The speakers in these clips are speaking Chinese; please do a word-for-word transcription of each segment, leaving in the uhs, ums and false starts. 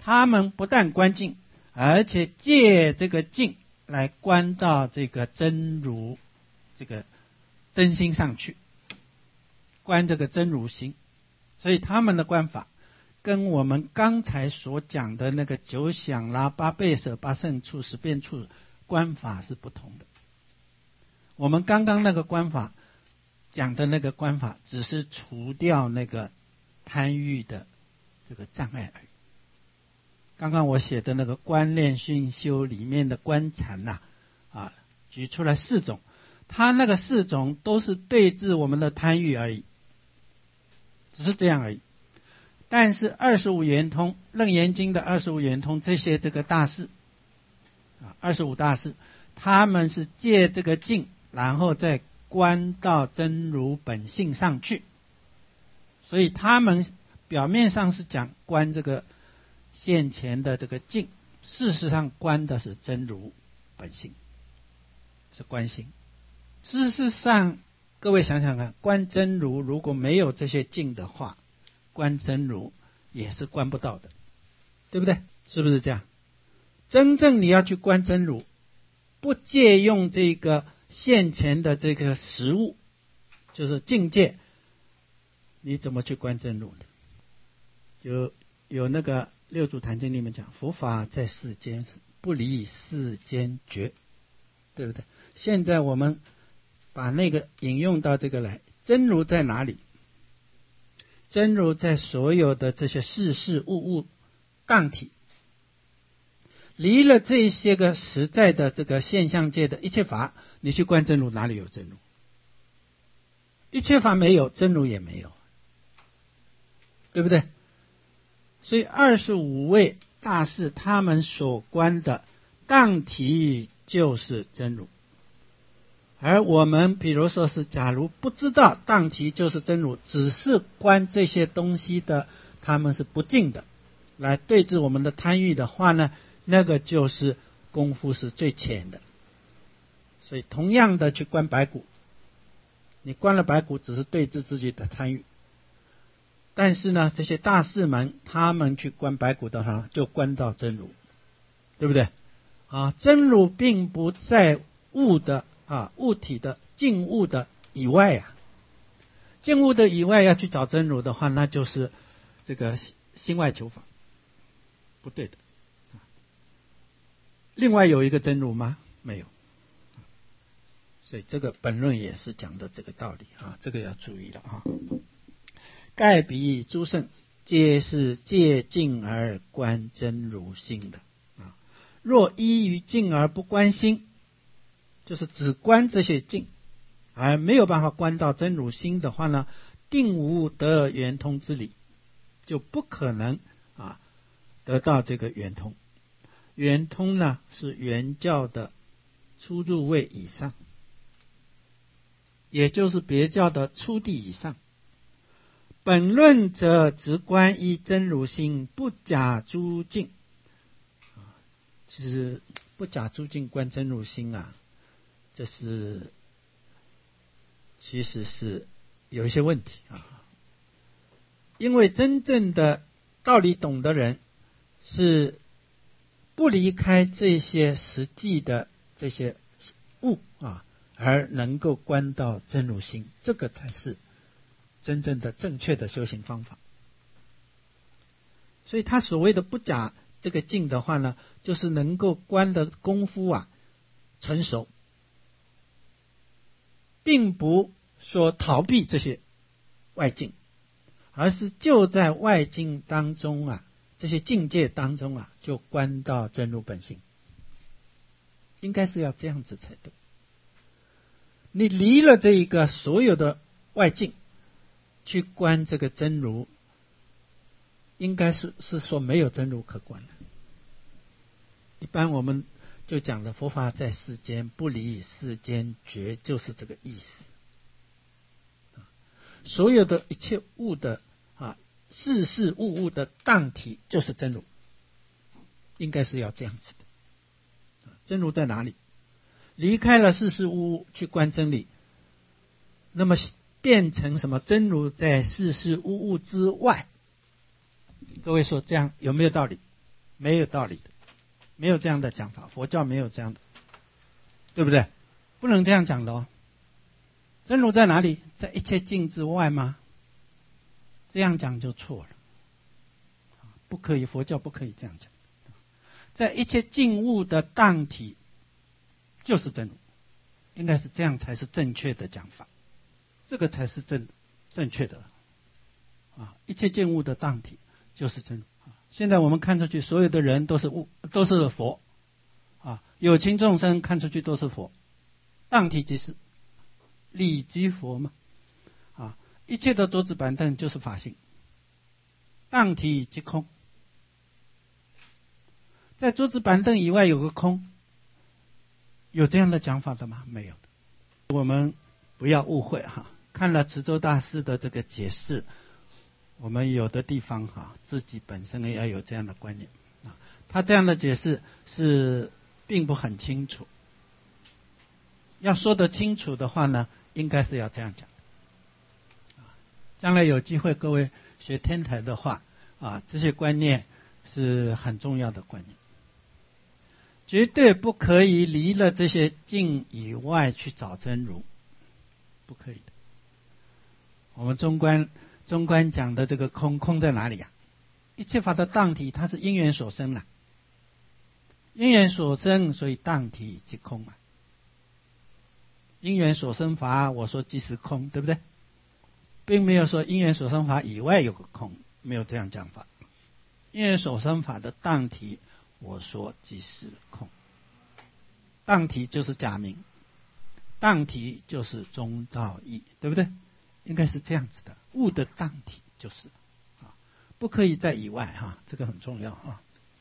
他们不但观境，而且借这个境来观到这个真如这个真心上去，观这个真如心。所以他们的观法跟我们刚才所讲的那个九想啦、八倍舍、八胜处、十变处观法是不同的。我们刚刚那个观法讲的那个观法，只是除掉那个贪欲的这个障碍而已。刚刚我写的那个观念训修里面的观禅呐、啊，啊，举出来四种，它那个四种都是对治我们的贪欲而已，只是这样而已。但是二十五圆通、楞严经的二十五圆通这些这个大士啊，二十五大士，他们是借这个境，然后再观到真如本性上去，所以他们表面上是讲观这个现前的这个境，事实上观的是真如本性，是观心。事实上，各位想想看，观真如如果没有这些境的话，观真如也是观不到的，对不对？是不是这样？真正你要去观真如，不借用这个现前的这个实物，就是境界，你怎么去观真如呢？有有那个六祖坛经里面讲，佛法在世间不离世间觉，对不对？现在我们把那个引用到这个来，真如在哪里？真如在所有的这些事事物物当体，离了这些个实在的这个现象界的一切法，你去观真如，哪里有真如？一切法没有，真如也没有，对不对？所以二十五位大士他们所观的当体就是真如。而我们比如说是假如不知道当体就是真如，只是观这些东西的他们是不净的，来对治我们的贪欲的话呢，那个就是功夫是最浅的。所以同样的去观白骨，你观了白骨只是对治自己的贪欲，但是呢这些大士们他们去观白骨的话就观到真如，对不对啊？真如并不在物的啊，物体的静物的以外啊，静物的以外要去找真如的话，那就是这个心外求法，不对的。另外有一个真如吗？没有。所以这个本论也是讲的这个道理啊，这个要注意了啊。盖彼诸圣皆是借境而观真如心的啊，若依于境而不观心，就是只观这些境，而没有办法观到真如心的话呢，定无得圆通之理，就不可能啊得到这个圆通。圆通呢是圆教的初入位以上，也就是别教的初地以上。本论则直观依真如心，不假诸境。其实不假诸境观真如心啊，这是其实是有一些问题啊。因为真正的道理懂的人是不离开这些实际的这些物啊，而能够观到真如心，这个才是真正的正确的修行方法。所以他所谓的不假这个境的话呢，就是能够观的功夫啊成熟，并不说逃避这些外境，而是就在外境当中啊，这些境界当中啊，就观到真如本性，应该是要这样子才对。你离了这一个所有的外境，去观这个真如，应该是是说没有真如可观的。一般我们就讲了，佛法在世间不离世间觉，就是这个意思。所有的一切物的啊，事事物物的当体就是真如，应该是要这样子的。真如在哪里？离开了事事物物去观真理，那么变成什么？真如在事事物物之外。各位说这样有没有道理？ 没有道理的，没有这样的讲法，佛教没有这样的，对不对？不能这样讲的哦。真如在哪里？在一切境之外吗？这样讲就错了，不可以，佛教不可以这样讲。在一切境物的当体就是真如，应该是这样才是正确的讲法，这个才是正正确的啊！一切境物的当体就是真如。现在我们看出去，所有的人都是物，都是佛啊，有情众生看出去都是佛，当体即是理即佛嘛啊！一切的桌子板凳就是法性，当体即空。在桌子板凳以外有个空，有这样的讲法的吗？没有。我们不要误会哈，看了慈州大师的这个解释，我们有的地方哈，自己本身也要有这样的观念啊。他这样的解释是并不很清楚，要说得清楚的话呢，应该是要这样讲。将来有机会各位学天台的话啊，这些观念是很重要的观念。绝对不可以离了这些境以外去找真如，不可以的。我们中观中观讲的这个空，空在哪里啊？一切法的当体，它是因缘所生啊，因缘所生，所以当体即空嘛。因缘所生法，我说即是空，对不对？并没有说因缘所生法以外有个空，没有这样讲法。因缘所生法的当体，我说即是空。当体就是假名，当体就是中道义，对不对？应该是这样子的，物的当体就是啊，不可以在以外哈、啊，这个很重要啊。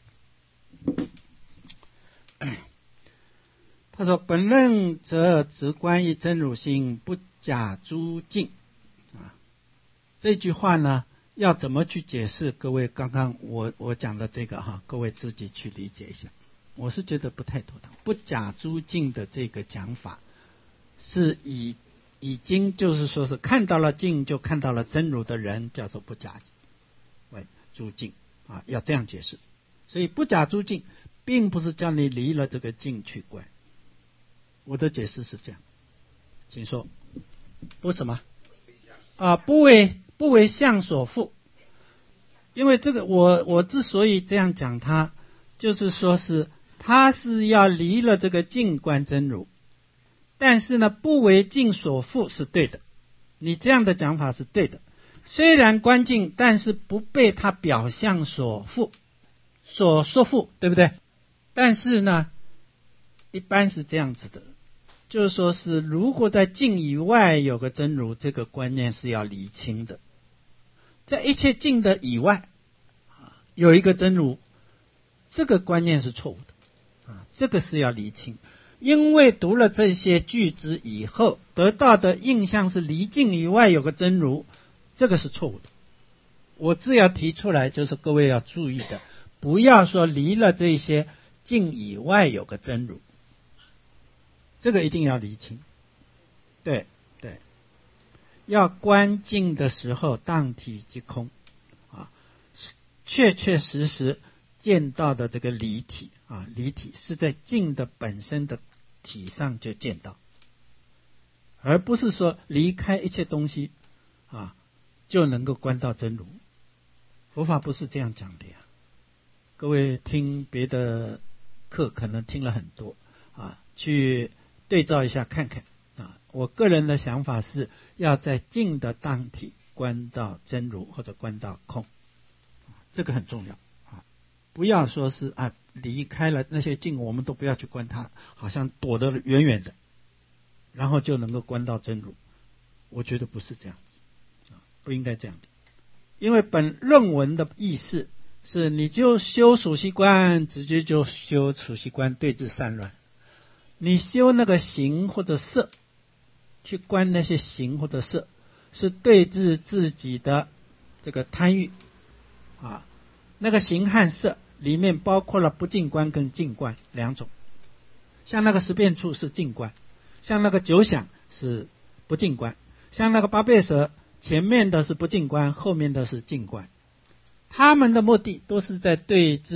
他说：“本论则只关于真如心，不假诸境。”啊，这句话呢，要怎么去解释？各位刚刚我我讲的这个哈，各位自己去理解一下。我是觉得不太妥当。不假诸境的这个讲法，是以已经就是说是看到了境就看到了真如的人，叫做不假为诸境啊，要这样解释。所以不假诸境，并不是叫你离了这个境去观。我的解释是这样，请说。不什么啊？不为不为相所缚。因为这个我我之所以这样讲它，就是说是他是要离了这个境观真如，但是呢不为境所缚是对的，你这样的讲法是对的。虽然观境，但是不被他表象所缚所束缚，对不对？但是呢一般是这样子的，就是说是如果在境以外有个真如，这个观念是要厘清的。在一切境的以外有一个真如，这个观念是错误的啊，这个是要厘清。因为读了这些句子以后，得到的印象是离境以外有个真如，这个是错误的。我只要提出来，就是各位要注意的，不要说离了这些境以外有个真如，这个一定要厘清。对对，要观境的时候，当体即空啊，确确实实见到的这个离体啊，离体是在境的本身的体上就见到，而不是说离开一切东西啊就能够观到真如。佛法不是这样讲的呀。各位听别的课可能听了很多啊，去对照一下看看啊。我个人的想法是要在境的当体观到真如或者观到空，这个很重要。不要说是啊，离开了那些境，我们都不要去观它，好像躲得远远的，然后就能够观到真如。我觉得不是这样子，不应该这样的。因为本论文的意思是，你就修属息观，直接就修属息观对治散乱。你修那个形或者色，去观那些形或者色，是对治自己的这个贪欲啊。那个形和色里面包括了不净观跟净观两种，像那个十变处是净观，像那个九想是不净观，像那个八倍舍前面的是不净观，后面的是净观。他们的目的都是在对治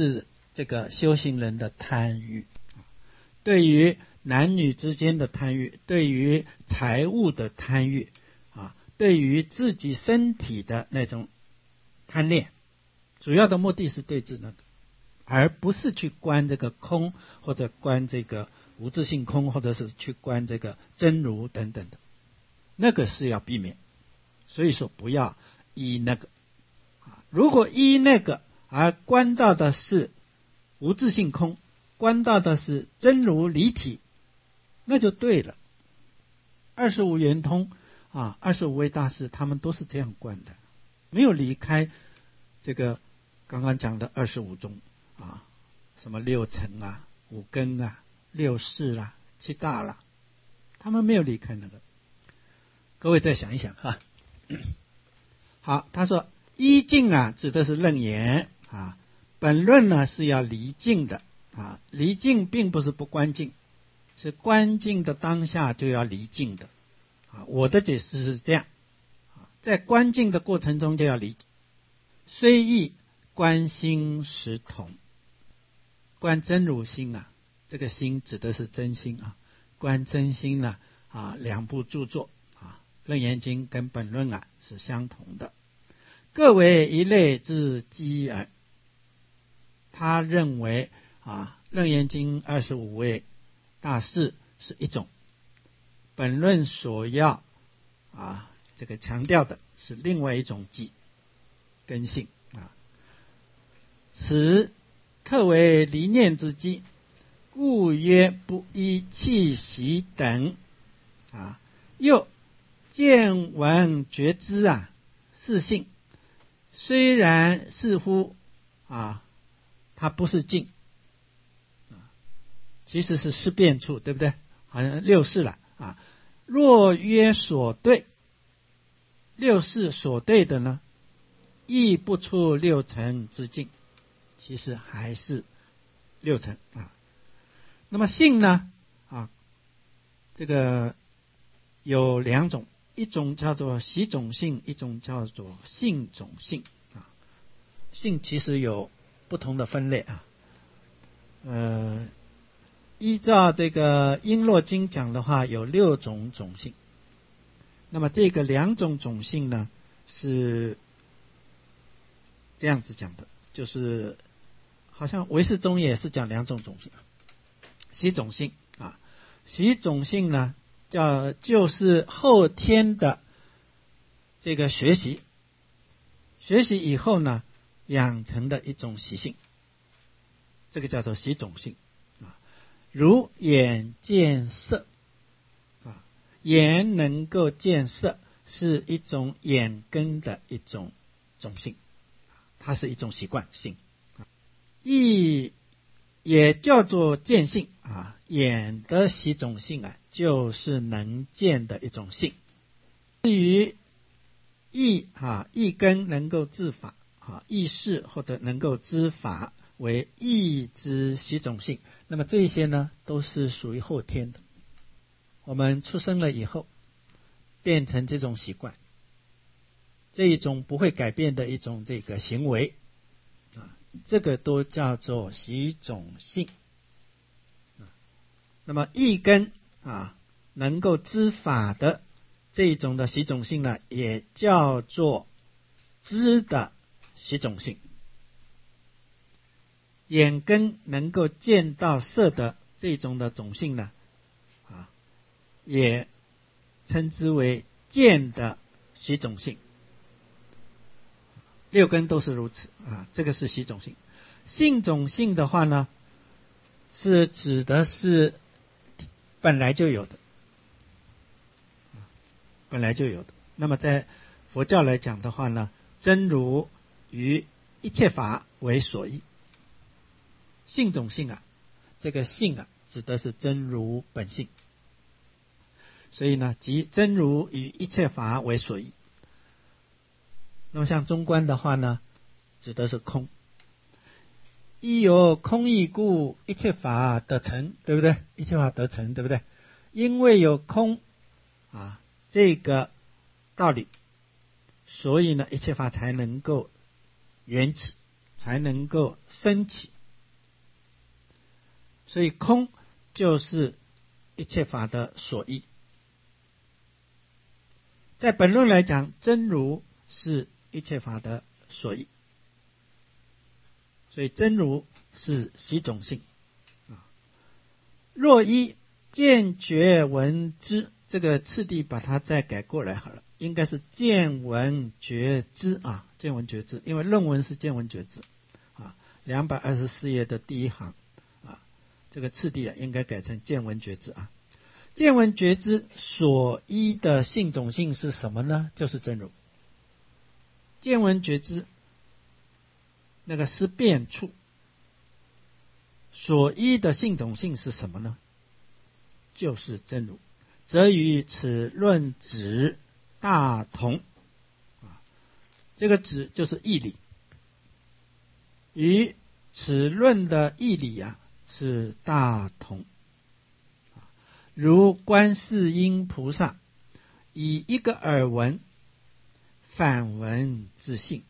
这个修行人的贪欲，对于男女之间的贪欲，对于财物的贪欲啊，对于自己身体的那种贪恋，主要的目的是对治那个，而不是去观这个空，或者观这个无自性空，或者是去观这个真如等等的，那个是要避免。所以说不要依那个，如果依那个而观到的是无自性空，观到的是真如离体，那就对了。二十五圆通啊，二十五位大师他们都是这样观的，没有离开这个刚刚讲的二十五宗啊，什么六尘啊、五根啊、六识啦、七大啦，他们没有离开那个。各位再想一想哈。好，他说依境啊，指的是楞严啊，本论呢是要离境的啊，离境并不是不观境，是观境的当下就要离境的啊。我的解释是这样，在观境的过程中就要离，虽异观心实同。观真如心啊，这个心指的是真心啊，观真心呢啊，两部著作啊，楞严经跟本论啊是相同的，各为一类之机耳。他认为啊，楞严经二十五位大士是一种，本论所要啊这个强调的是另外一种机根性啊，此特为离念之机，故曰不依气息等啊。又见闻觉知啊，是性，虽然似乎啊，它不是境啊，其实是识辨处，对不对？好像六识了啊。若曰所对，六识所对的呢，亦不出六尘之境，其实还是六尘啊。那么性呢啊，这个有两种，一种叫做习种性，一种叫做性种性啊。性其实有不同的分类啊。呃，依照这个璎珞经讲的话，有六种种性。那么这个两种种性呢，是这样子讲的，就是好像唯识中也是讲两种种性，习种性啊，习种性呢，叫就是后天的这个学习，学习以后呢，养成的一种习性，这个叫做习种性啊。如眼见色啊，眼能够见色是一种眼根的一种种性，它是一种习惯性。意也叫做见性啊，眼的习种性啊，就是能见的一种性。至于意啊，意根能够知法啊，意识或者能够知法为意之习种性，那么这些呢，都是属于后天的。我们出生了以后，变成这种习惯，这一种不会改变的一种这个行为啊，这个都叫做习种性。那么意根啊，能够知法的这一种的习种性呢，也叫做知的习种性。眼根能够见到色的这种的种性呢，啊，也称之为见的习种性。六根都是如此啊，这个是习种性。性种性的话呢，是指的是本来就有的，本来就有的。那么在佛教来讲的话呢，真如于一切法为所依。性种性啊，这个性啊，指的是真如本性。所以呢，即真如与一切法为所依。那么像中观的话呢，指的是空。亦有空义故，一切法得成，对不对？一切法得成，对不对？因为有空啊这个道理，所以呢，一切法才能够缘起，才能够升起。 所以空就是一切法的所依。在本论来讲，真如是一切法的所依，所以真如是习种性。若依见觉闻知，这个次第把它再改过来好了，应该是见闻觉知啊，见闻觉知，因为论文是见闻觉知啊，两百二十四页的第一行啊，这个次第啊应该改成见闻觉知啊。见闻觉知所依的性种性是什么呢？就是真如。见闻觉知那个思辨处所依的性种性是什么呢？就是真如，则与此论旨大同啊，这个旨就是义理，与此论的义理啊是大同。如观世音菩萨以一个耳闻反闻自性，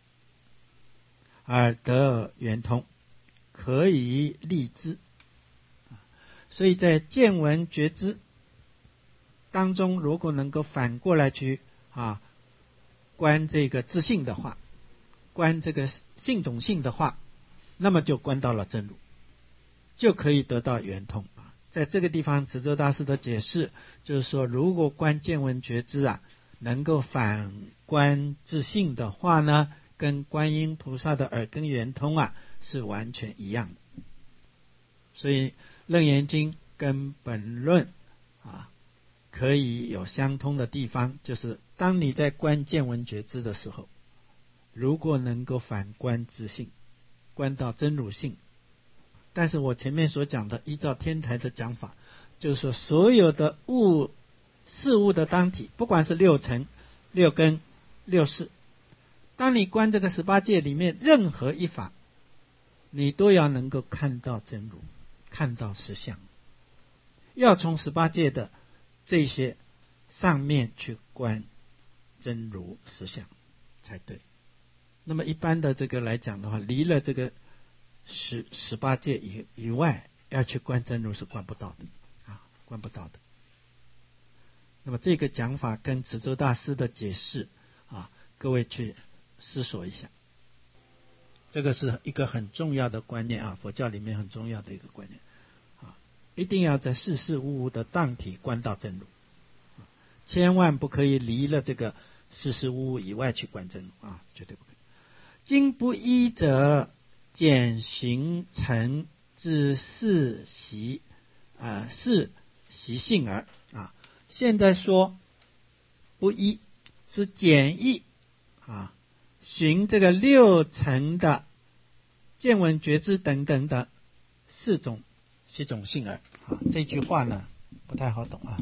而得圆通，可以立之。所以在见闻觉知当中，如果能够反过来去啊观这个自性的话，观这个性种性的话，那么就观到了真如，就可以得到圆通啊。在这个地方，慈州大师的解释就是说，如果观见闻觉知啊，能够反观自性的话呢，跟观音菩萨的耳根圆通啊是完全一样的。所以楞严经跟本论啊可以有相通的地方，就是当你在观见闻觉知的时候，如果能够反观自性，观到真如性。但是我前面所讲的，依照天台的讲法，就是说所有的物事物的当体，不管是六尘、六根、六识，当你观这个十八界里面任何一法，你都要能够看到真如，看到实相，要从十八界的这些上面去观真如实相才对。那么一般的这个来讲的话，离了这个十十八界以以外，要去观真如是观不到的啊，观不到的。那么这个讲法跟慈州大师的解释啊，各位去思索一下。这个是一个很重要的观念啊，佛教里面很重要的一个观念啊，一定要在事事物物的当体观到真如，千万不可以离了这个事事物物以外去观真如啊，绝对不可以。今不依者，简形成之事习啊，是习性耳啊。现在说不依是简易啊，循这个六层的见闻觉知等等的四种习种性耳啊。这句话呢不太好懂啊。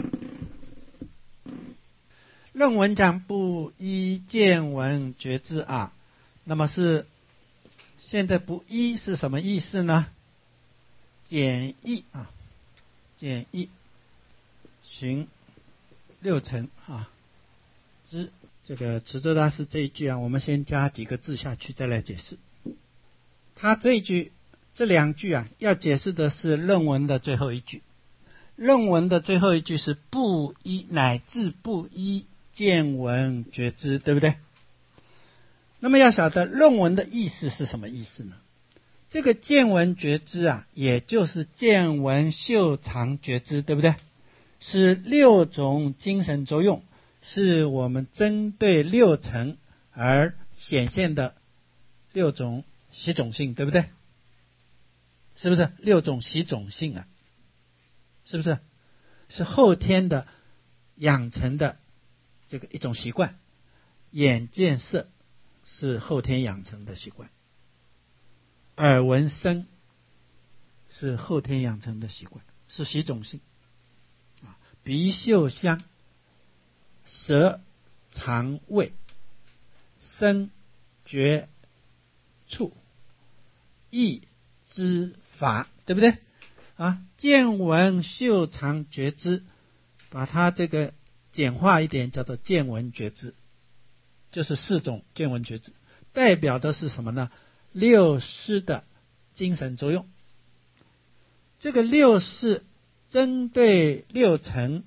论文讲不依见闻觉知啊，那么是现在不依是什么意思呢？简易啊，简易循六层啊之。这个慈州大师这一句啊，我们先加几个字下去再来解释。他这一句这两句啊，要解释的是论文的最后一句。论文的最后一句是不依乃至不依见闻觉知，对不对？那么要晓得论文的意思是什么意思呢？这个见闻觉知啊，也就是见闻嗅尝觉知，对不对？是六种精神作用，是我们针对六层而显现的六种习种性，对不对？是不是六种习种性啊？是不是？是后天的养成的这个一种习惯。眼见色是后天养成的习惯，耳闻声是后天养成的习惯，是习种性。鼻嗅香，舌尝味，身觉触，意知法，对不对啊？见闻嗅尝觉知，把它这个简化一点叫做见闻觉知，就是四种见闻觉知，代表的是什么呢？六识的精神作用。 这个六是针对六尘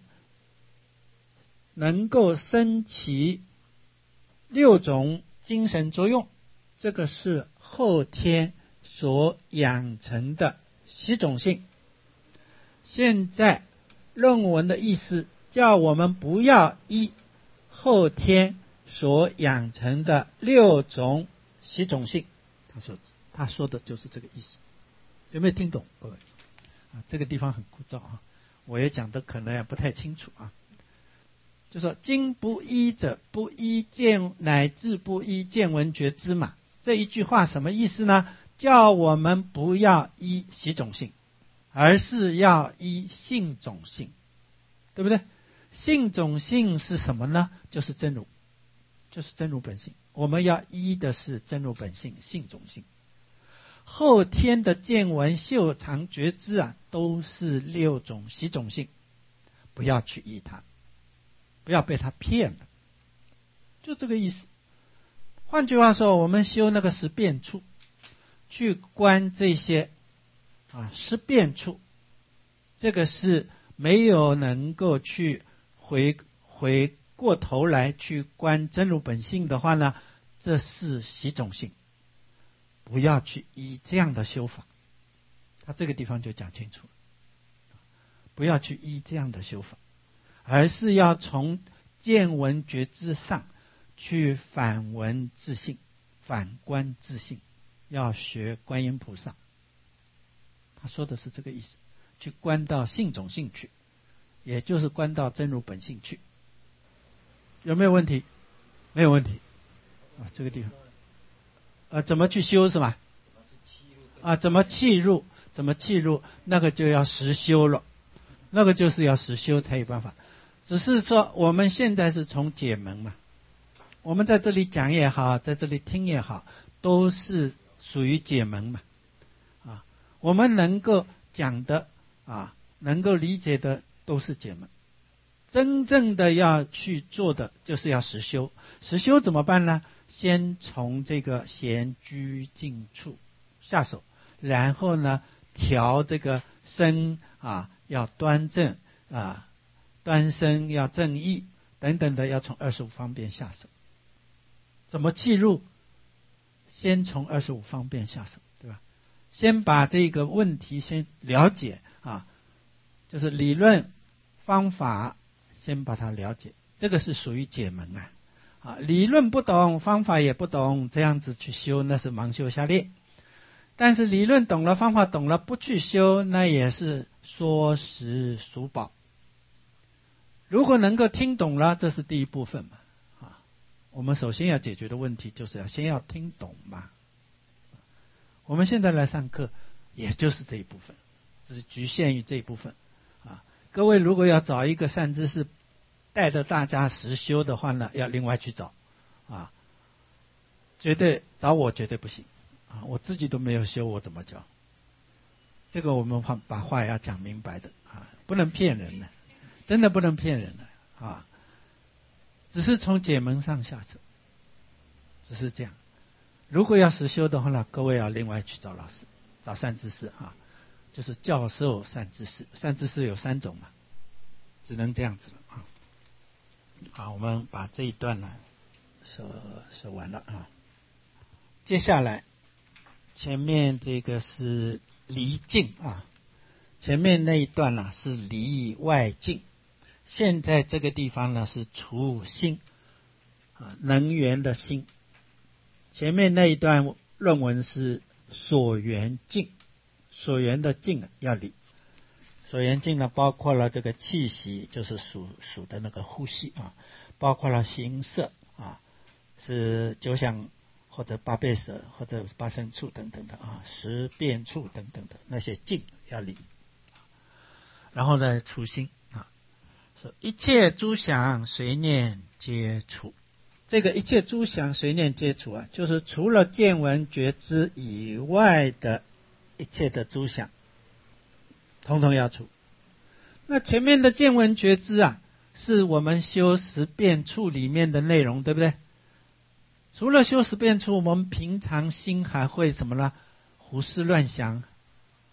能够生起六种精神作用，这个是后天所养成的习种性。现在论文的意思叫我们不要依后天所养成的六种习种性，他说他说的就是这个意思，有没有听懂各位？啊，这个地方很枯燥啊，我也讲的可能也不太清楚啊。就说今不依者，不依见乃至不依见闻觉知嘛。这一句话什么意思呢？叫我们不要依习种性，而是要依性种性，对不对？性种性是什么呢？就是真如，就是真如本性。我们要依的是真如本性，性种性。后天的见闻嗅尝觉知啊，都是六种习种性，不要去依它，不要被它骗了，就这个意思。换句话说，我们修那个十变处，去观这些啊十变处，这个是没有能够去回回过头来去观真如本性的话呢，这是习种性，不要去依这样的修法。他这个地方就讲清楚了，不要去依这样的修法，而是要从见闻觉知上去反闻自性，反观自性，要学观音菩萨。他说的是这个意思，去观到性种性去，也就是观到真如本性去。有没有问题？没有问题啊，这个地方呃，怎么去修是吧？啊，怎么契入？怎么契入？那个就要实修了，那个就是要实修才有办法。只是说我们现在是从解门嘛，我们在这里讲也好，在这里听也好，都是属于解门嘛。啊，我们能够讲的啊，能够理解的都是解门。真正的要去做的就是要实修。实修怎么办呢？先从这个闲居静处下手，然后呢调这个身啊要端正啊，端身要正义等等的，要从二十五方便下手。怎么契入？先从二十五方便下手，对吧？先把这个问题先了解啊，就是理论方法先把它了解，这个是属于解门啊。啊，理论不懂，方法也不懂，这样子去修那是盲修瞎练。但是理论懂了，方法懂了，不去修，那也是说实属宝。如果能够听懂了，这是第一部分嘛。啊，我们首先要解决的问题就是要先要听懂嘛。我们现在来上课，也就是这一部分，只是局限于这一部分。啊，各位如果要找一个善知识带着大家实修的话呢，要另外去找啊，绝对找我绝对不行啊！我自己都没有修，我怎么教？这个我们把话要讲明白的啊，不能骗人的，真的不能骗人的啊！只是从解门上下手，只是这样。如果要实修的话呢，各位要另外去找老师，找善知识啊，就是教授善知识。善知识有三种嘛，只能这样子了啊。好，我们把这一段呢说说完了啊。接下来前面这个是离境啊，前面那一段呢是离外境，现在这个地方呢是除心啊，能源的心。前面那一段论文是所缘境，所缘的境要离。所缘境呢，包括了这个气息，就是属属的那个呼吸啊，包括了形色啊，是九想或者八倍舍或者八生处等等的啊，十变处等等的那些境要离。然后呢，除心啊，说一切诸想随念皆除。这个一切诸想随念皆除啊，就是除了见闻觉知以外的一切的诸想，统统要除。那前面的见闻觉知啊，是我们修十变处里面的内容，对不对？除了修十变处，我们平常心还会什么呢？胡思乱想，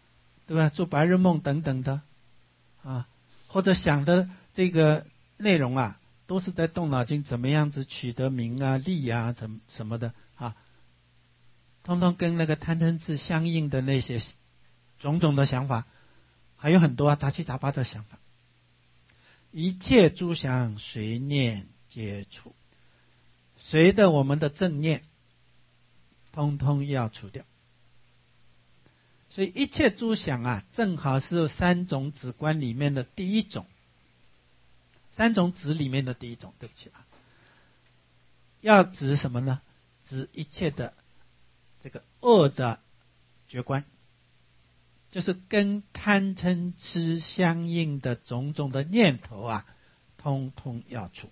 对吧？做白日梦等等的啊，或者想的这个内容啊，都是在动脑筋，怎么样子取得名啊、利啊、什什么的啊，通通跟那个贪嗔痴相应的那些种种的想法，还有很多啊杂七杂八的想法。一切诸想随念皆除，随着我们的正念，通通要除掉。所以一切诸想啊，正好是三种止观里面的第一种，三种止里面的第一种，对不起啊，要止什么呢？止一切的这个恶的觉观，就是跟贪嗔痴相应的种种的念头啊，通通要除。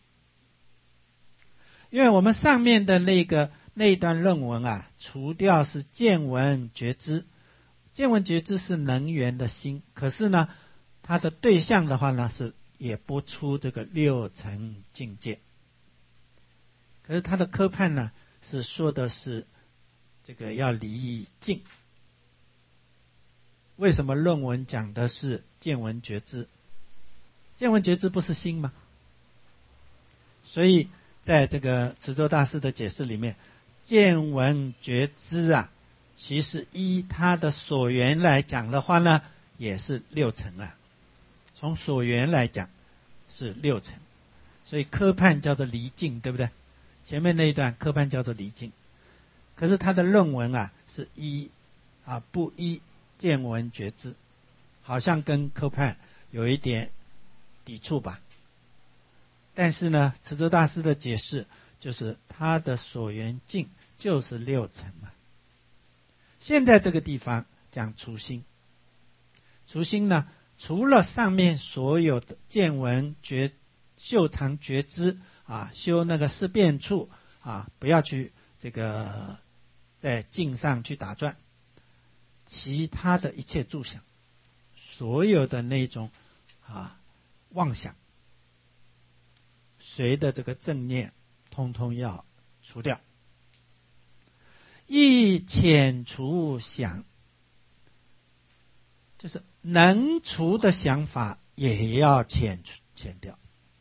因为我们上面的那个那一段论文啊，除掉是见闻觉知，见闻觉知是能源的心，可是呢，它的对象的话呢，是也不出这个六层境界。可是它的科判呢，是说的是这个要离境。为什么论文讲的是见闻觉知？见闻觉知不是心吗？所以在这个慈州大师的解释里面，见闻觉知啊，其实依他的所缘来讲的话呢，也是六层啊。从所缘来讲是六层，所以科判叫做离境，对不对？前面那一段科判叫做离境，可是他的论文啊是依啊不依见闻觉知，好像跟科判有一点抵触吧。但是呢，慈州大师的解释就是他的所缘境就是六层嘛。现在这个地方讲除心，除心呢，除了上面所有的见闻觉嗅尝觉知啊，修那个识辨处啊，不要去这个在境上去打转，其他的一切诸想，所有的那种啊妄想，随的这个正念，通通要除掉。亦遣除想，就是能除的想法也要遣遣掉。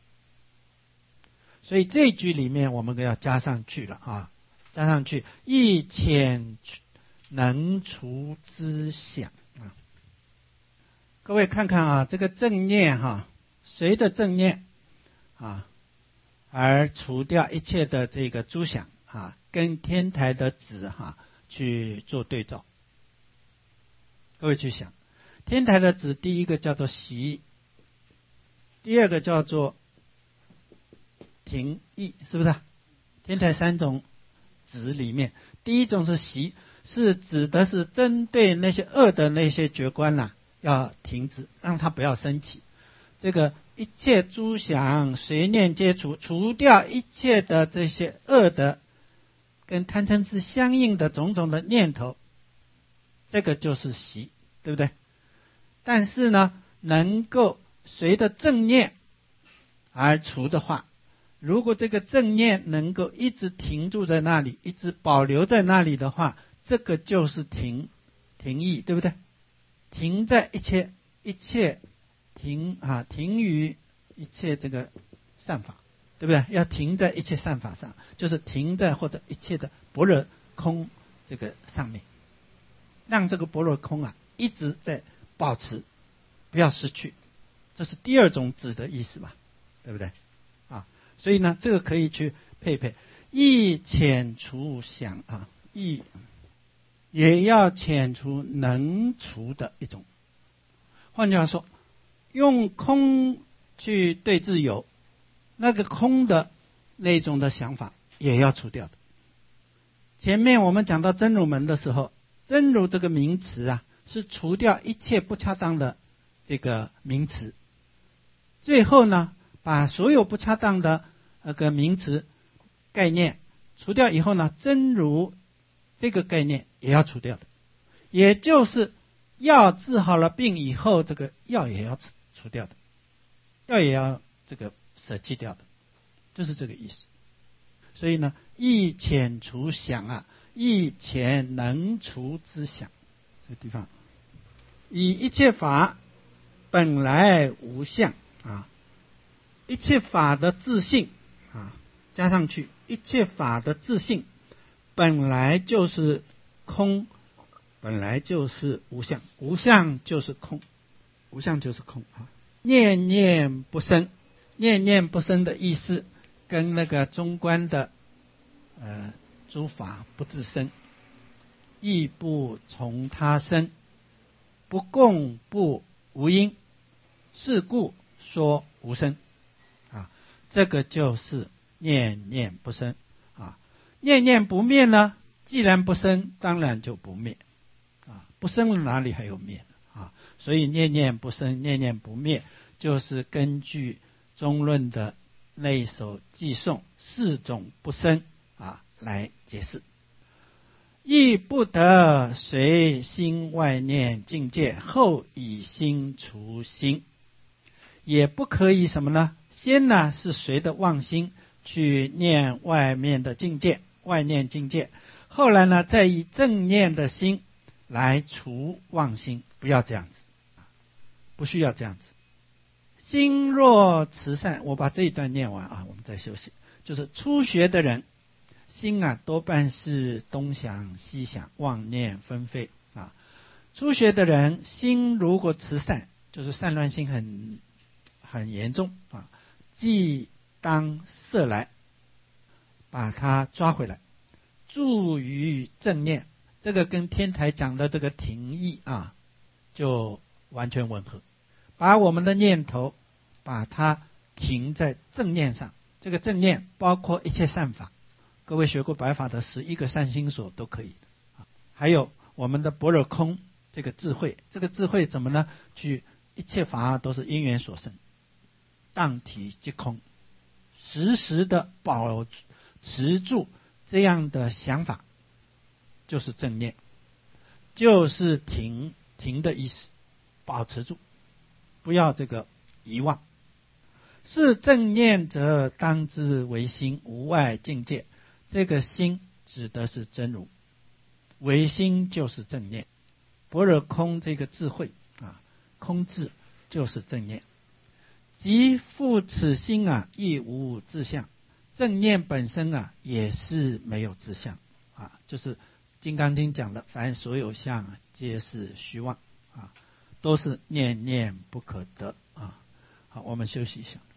所以这一句里面我们要加上去了啊，加上去，亦遣能除之想啊。各位看看啊，这个正念哈、啊，随着正念啊，而除掉一切的这个诸想啊，跟天台的止哈、啊、去做对照。各位去想，天台的止第一个叫做习，第二个叫做停意，是不是？天台三种止里面，第一种是习，是指的是针对那些恶的那些觉观呐、啊，要停止，让它不要升起。这个一切诸想随念皆除，除掉一切的这些恶的跟贪嗔痴相应的种种的念头，这个就是习，对不对？但是呢，能够随着正念而除的话，如果这个正念能够一直停住在那里，一直保留在那里的话，这个就是停停意，对不对？停在一切一切停啊，停于一切这个善法，对不对？要停在一切善法上，就是停在或者一切的般若空这个上面，让这个般若空啊一直在保持，不要失去。这是第二种止的意思吧，对不对？啊，所以呢，这个可以去配配，亦遣除想啊，亦也要遣除能除的一种。换句话说，用空去对治有，那个空的那种的想法也要除掉的。前面我们讲到真如门的时候，真如这个名词啊，是除掉一切不恰当的这个名词，最后呢，把所有不恰当的那个名词概念除掉以后呢，真如这个概念也要除掉的，也就是药治好了病以后，这个药也要除掉的，药也要这个舍弃掉的，就是这个意思。所以呢，亦遣除想啊，亦遣能除之想，这个地方以一切法本来无相啊，一切法的自性啊，加上去，一切法的自性本来就是空，本来就是无相，无相就是空，无相就是空啊。念念不生，念念不生的意思跟那个中观的呃诸法不自生，亦不从他生，不共不无因，是故说无生啊。这个就是念念不生啊。念念不灭呢，既然不生，当然就不灭啊。不生了哪里还有灭啊？所以念念不生，念念不灭，就是根据中论的那一首偈颂四种不生啊来解释。亦不得随心外念境界，后以心除心，也不可以什么呢？先呢是随着妄心去念外面的境界，外念境界，后来呢再以正念的心来除妄心，不要这样子，不需要这样子。心若慈善，我把这一段念完啊，我们再休息。就是初学的人，心啊多半是东想西想，妄念纷飞啊。初学的人心如果慈善，就是散乱心很很严重啊，即当摄来，把它抓回来，住于正念。这个跟天台讲的这个停意啊，就完全吻合。把我们的念头，把它停在正念上。这个正念包括一切善法，各位学过白法的十一个善心所都可以。还有我们的般若空这个智慧，这个智慧怎么呢？去一切法都是因缘所生，当体即空，时时的保持住这样的想法，就是正念，就是停停的意思，保持住，不要这个遗忘。是正念者，当知为心，无外境界。这个心指的是真如，唯心就是正念。般若空这个智慧啊，空智就是正念。即复此心啊，亦无自相。正念本身啊，也是没有自相啊，就是《金刚经》讲的，凡所有相，皆是虚妄啊，都是念念不可得啊。好，我们休息一下。